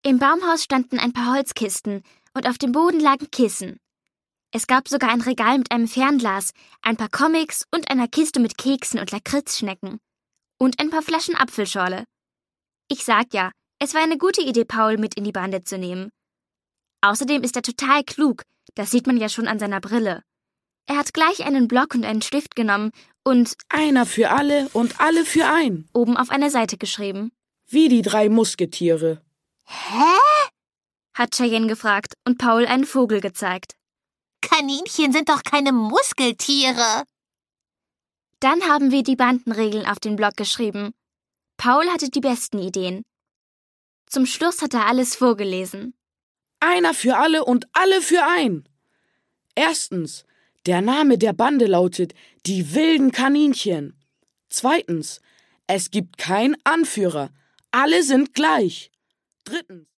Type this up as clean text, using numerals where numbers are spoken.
Im Baumhaus standen ein paar Holzkisten und auf dem Boden lagen Kissen. Es gab sogar ein Regal mit einem Fernglas, ein paar Comics und einer Kiste mit Keksen und Lakritzschnecken. Und ein paar Flaschen Apfelschorle. Ich sag ja, es war eine gute Idee, Paul mit in die Bande zu nehmen. Außerdem ist er total klug, das sieht man ja schon an seiner Brille. Er hat gleich einen Block und einen Stift genommen und »Einer für alle und alle für ein« oben auf eine Seite geschrieben. Wie die 3 Musketiere. Hä? Hat Cheyenne gefragt und Paul einen Vogel gezeigt. Kaninchen sind doch keine Muskeltiere. Dann haben wir die Bandenregeln auf den Block geschrieben. Paul hatte die besten Ideen. Zum Schluss hat er alles vorgelesen. Einer für alle und alle für ein. Erstens, der Name der Bande lautet die wilden Kaninchen. Zweitens, es gibt keinen Anführer. Alle sind gleich. Drittens,